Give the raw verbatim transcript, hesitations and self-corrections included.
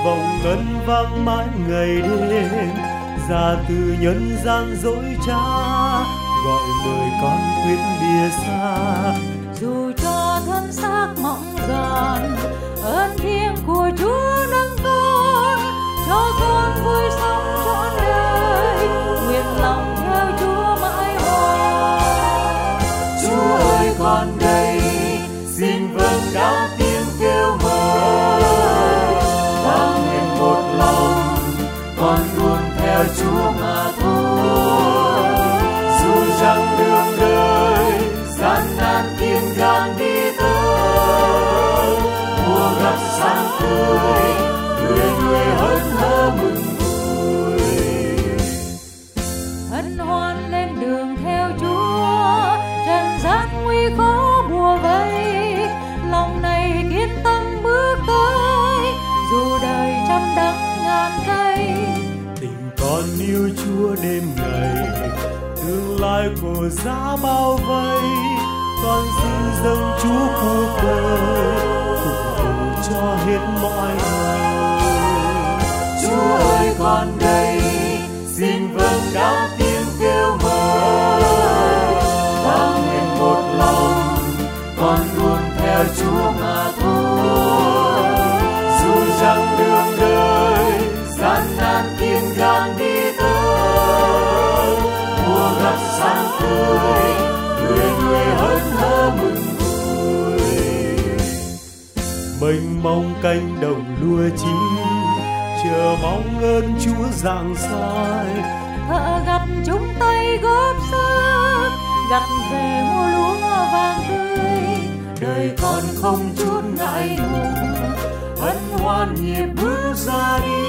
vòng ngân vang mãi ngày đêm, ra từ nhân gian dối trá, gọi mời con quyết lìa xa. Dù cho thân xác mỏng giòn, ơn thiêng của Chúa nâng con, cho con vui sống trọn đời, nguyện lòng theo Chúa mãi hoài. Chúa ơi con đây, xin vâng đã tiếng kêu mời, ta nguyện một lòng, con luôn theo Chúa mà thôi. Dù rằng đường đời gian nan kiên gan đi tới, mùa gặp sáng tươi, người người hớn hở mừng vui. Hân hoan lên đường theo Chúa, trần gian nguy khó bùa vây, lòng này kiên tâm bước tới, dù đời trăm đắng ngàn cây. Tình con yêu Chúa đêm ngày, tương lai của giá bao vây, con xin dâng Chúa cuộc đời, phục vụ cho hết mọi người. Chúa ơi con đây, xin vâng đã tiếng kêu mời, ta nguyện một lòng, con luôn theo Chúa mà thôi. Dù rằng đường đời gian nan kiên gan đi tới, mùa gặp sáng tươi, người người hớn hở mừng vui. Mênh mông cánh đồng lúa chín, chờ mong ơn Chúa rạng soi. Thợ gặt chung tay góp sức, gặt về mùa lúa vàng tươi. Đời con không chút ngại ngùng, hân hoan nhịp bước ra đi.